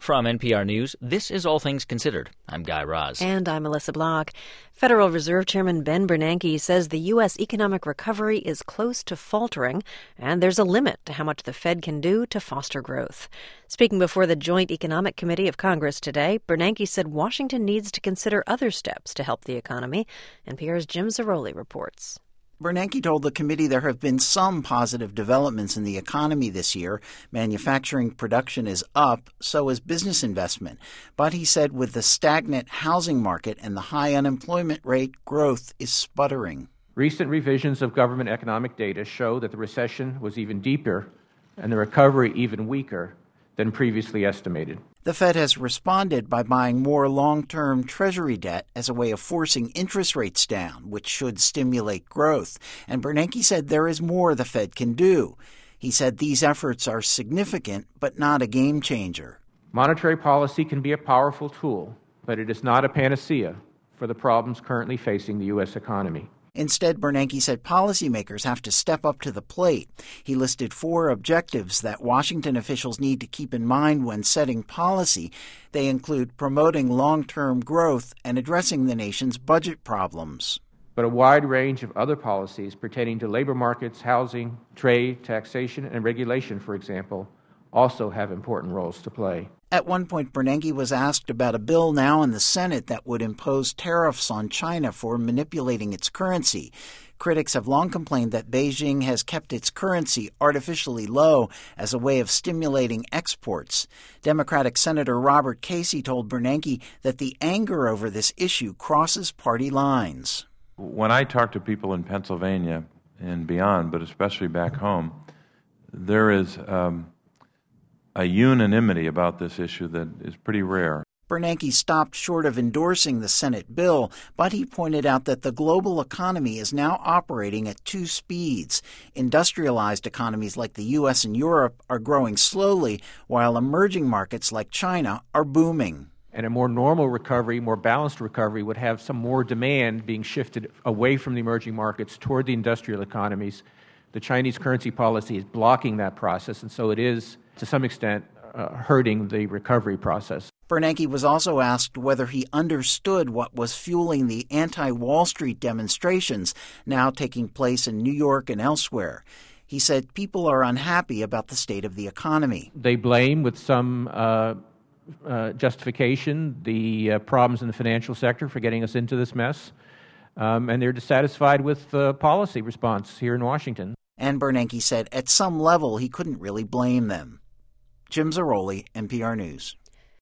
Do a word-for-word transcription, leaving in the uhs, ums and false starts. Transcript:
From N P R News, this is All Things Considered. I'm Guy Raz. And I'm Melissa Block. Federal Reserve Chairman Ben Bernanke says the U S economic recovery is close to faltering, and there's a limit to how much the Fed can do to foster growth. Speaking before the Joint Economic Committee of Congress today, Bernanke said Washington needs to consider other steps to help the economy. N P R's Jim Zarroli reports. Bernanke told the committee there have been some positive developments in the economy this year. Manufacturing production is up, so is business investment. But he said with the stagnant housing market and the high unemployment rate, growth is sputtering. Recent revisions of government economic data show that the recession was even deeper and the recovery even weaker than previously estimated. The Fed has responded by buying more long-term Treasury debt as a way of forcing interest rates down, which should stimulate growth. And Bernanke said there is more the Fed can do. He said these efforts are significant, but not a game changer. Monetary policy can be a powerful tool, but it is not a panacea for the problems currently facing the U S economy. Instead, Bernanke said policymakers have to step up to the plate. He listed four objectives that Washington officials need to keep in mind when setting policy. They include promoting long-term growth and addressing the nation's budget problems. But a wide range of other policies pertaining to labor markets, housing, trade, taxation, and regulation, for example, also have important roles to play. At one point, Bernanke was asked about a bill now in the Senate that would impose tariffs on China for manipulating its currency. Critics have long complained that Beijing has kept its currency artificially low as a way of stimulating exports. Democratic Senator Robert Casey told Bernanke that the anger over this issue crosses party lines. When I talk to people in Pennsylvania and beyond, but especially back home, there is um, a unanimity about this issue that is pretty rare. Bernanke stopped short of endorsing the Senate bill, but he pointed out that the global economy is now operating at two speeds. Industrialized economies like the U S and Europe are growing slowly, while emerging markets like China are booming. And a more normal recovery, more balanced recovery, would have some more demand being shifted away from the emerging markets toward the industrial economies. The Chinese currency policy is blocking that process, and so it is, to some extent, uh, hurting the recovery process. Bernanke was also asked whether he understood what was fueling the anti-Wall Street demonstrations now taking place in New York and elsewhere. He said people are unhappy about the state of the economy. They blame, with some uh, uh, justification, the uh, problems in the financial sector for getting us into this mess, um, and they're dissatisfied with the policy response here in Washington. And Bernanke said at some level he couldn't really blame them. Jim Zarroli, N P R News.